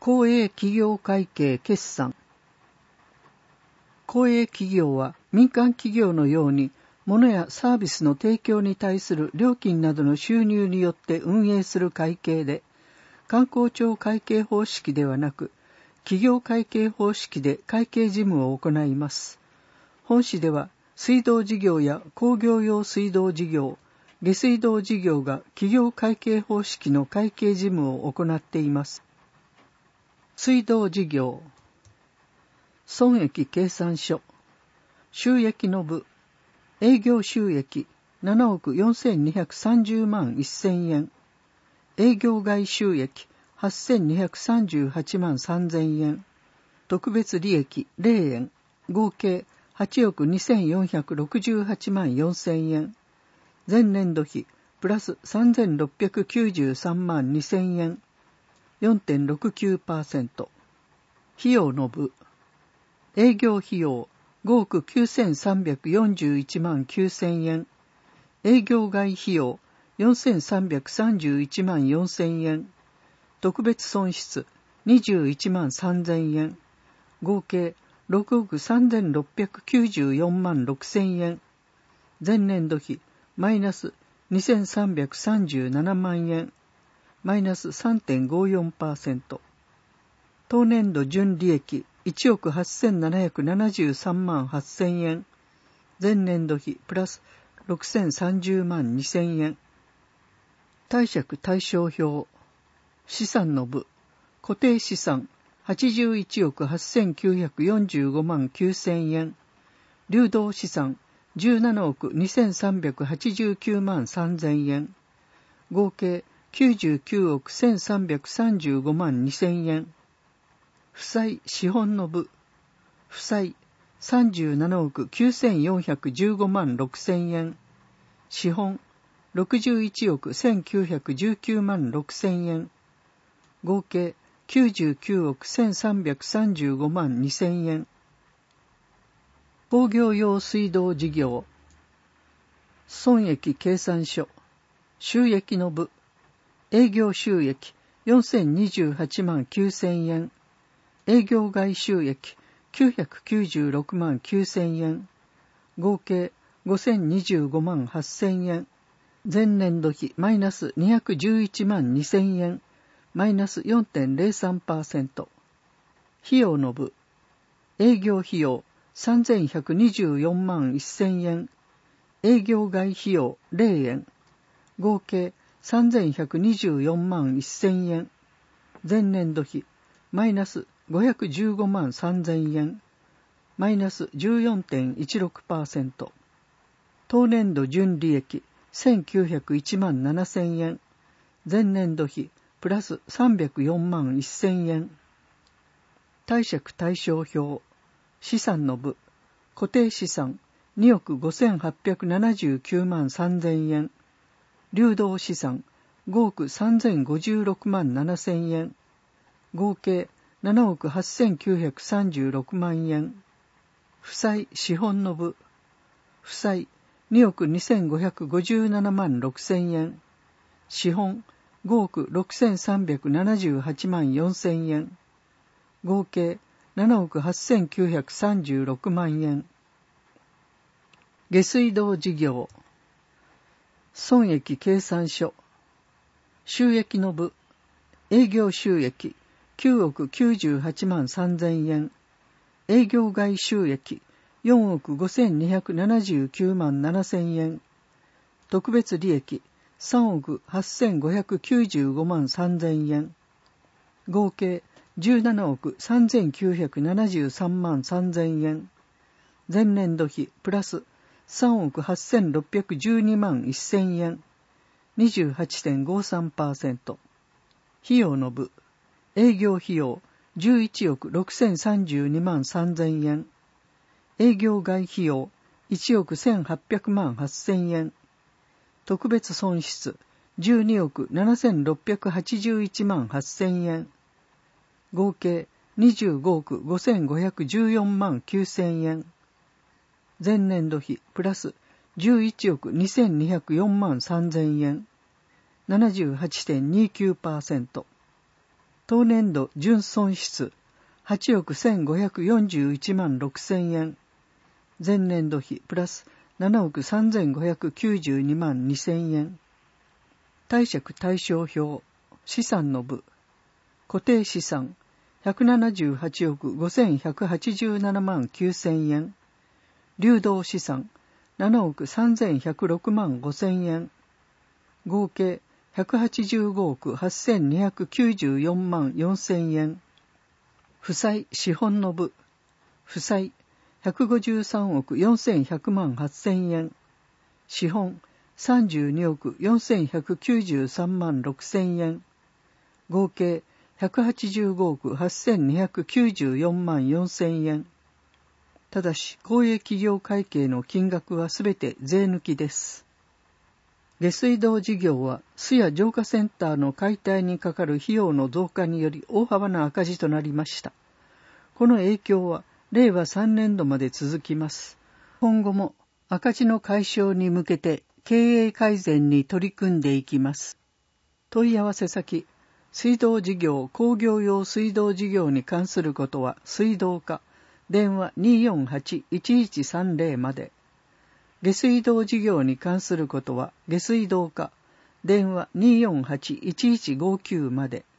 公営企業会計決算。公営企業は民間企業のように物やサービスの提供に対する料金などの収入によって運営する会計で、官公庁会計方式ではなく、企業会計方式で会計事務を行います。本市では水道事業や工業用水道事業、下水道事業が企業会計方式の会計事務を行っています。水道事業、損益計算書、収益の部、営業収益7億4230万1000円、営業外収益8238万3000円、特別利益0円、合計8億2468万4000円、前年度比プラス3693万2000円、4.69%。費用の部、営業費用5億9341万9000円、営業外費用4331万4000円、特別損失21万3000円、合計6億3694万6000円、前年度比マイナス2337万円、マイナス 3.54%。当年度純利益1億8773万8000円、前年度比プラス6030万2000円。貸借対照表、資産の部、固定資産81億8945万9000円、流動資産17億2389万3000円、合計99億1335万2000円。負債資本の部、負債37億9415万6000円、資本61億1919万6000円、合計99億1335万2000円。工業用水道事業、損益計算書、収益の部、営業収益4028万9000円、営業外収益996万9000円、合計5025万8000円、前年度比マイナス211万2000円、マイナス 4.03%。費用の部、営業費用3124万1000円、営業外費用0円、合計3124万1000円、前年度比マイナス515万3000円、マイナス 14.16%。当年度純利益1901万7000円、前年度比プラス304万1000円。貸借対照表、資産の部、固定資産2億5879万3000円、流動資産5億3056万7000円、合計7億8936万円。負債資本の部、負債2億2557万6000円、資本5億6378万4000円、合計7億8936万円。下水道事業、損益計算書、収益の部、営業収益9億98万3000円、営業外収益4億5279万7000円、特別利益3億8595万3000円、合計17億3973万3000円、前年度比プラス3億8612万1000円、28.53%。費用の部、営業費用11億6032万3000円、営業外費用1億1800万8000円、特別損失12億7681万8000円、合計25億5514万9000円、前年度比プラス11億2204万3000円、78.29%。 当年度純損失8億1541万6000円。前年度比プラス7億3592万2000円。貸借対照表、資産の部。固定資産178億5187万9000円。流動資産7億3106万5000円。合計185億8294万4000円。負債資本の部。負債153億4100万8000円。資本32億4193万6000円。合計185億8294万4000円。ただし、公営企業会計の金額はすべて税抜きです。下水道事業は、巣や浄化センターの解体にかかる費用の増加により大幅な赤字となりました。この影響は、令和3年度まで続きます。今後も赤字の解消に向けて経営改善に取り組んでいきます。問い合わせ先、水道事業・工業用水道事業に関することは水道課、電話 248-1130 まで。下水道事業に関することは下水道課、電話 248-1159 まで。